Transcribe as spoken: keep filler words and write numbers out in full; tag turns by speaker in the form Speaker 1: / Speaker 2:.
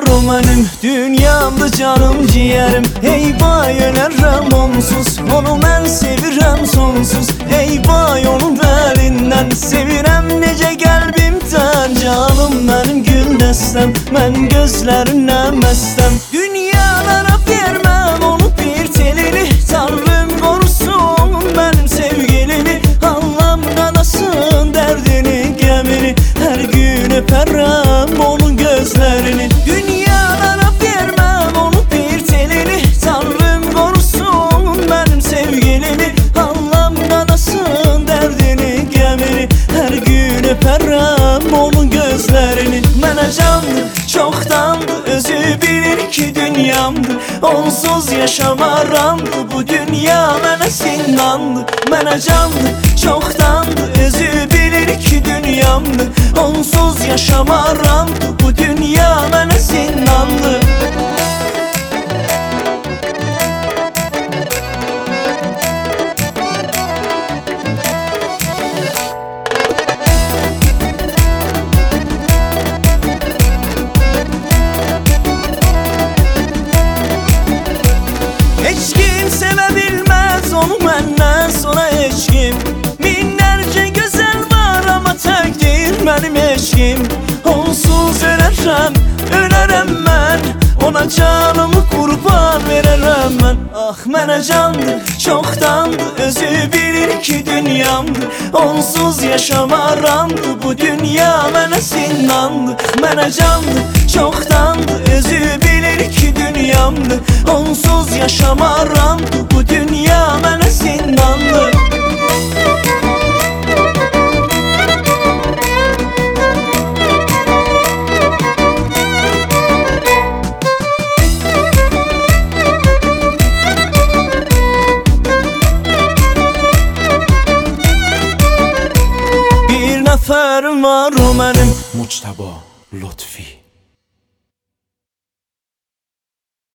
Speaker 1: var o benim, dünyamda canım ciğerim. Ey vay ölərəm onsuz, onu mən sevirəm sonsuz. Ey vay onun əlindən sevirəm necə qəlbimdən. Canım mənim gül dəstəm, mən gözlərindən məstəm. Dünyalara verməm onu bir telini, Tanrım qorusun mənim sevgilini. Allah'ım qanasın dərdini, qəmini, hər gün öpərəm onun gözlərini. Dünyalara verməm onu bir telini, Tanrım qorusun mənim sevgilini. Allah'ım qanasın dərdini, qəmini, hər gün öpərəm onun gözlərini. Mənə candır, çoxdandır, özü bilir ki dünyamdır. Onsuz yaşamaramdır, bu dünya mənə zindandır. Mənə candır, çoxdandır, özü bilir ki dünyamdır. Onsuz yaşamaramdır, bu dünya mənə zindandır. Heç kim sevə bilməz onu məndən sonra heç kim. Minlərcə gözəl var amma tək deyil mənim eşqim. Onsuz ölərəm, ölərəm mən, ona canımı qurban verərəm mən. Ah mənə candır, çoxdandır, özü bilir ki dünyamdır. Onsuz yaşamaramdır, bu dünya mənə zindandır. Mənə candır, çoxdandır, özü bilir ki dünyamdır. Onsuz yaşamaramdır, bu dünya mənə zindandır. Bir nəfərim var o mənim, Muçtaba Lutfi.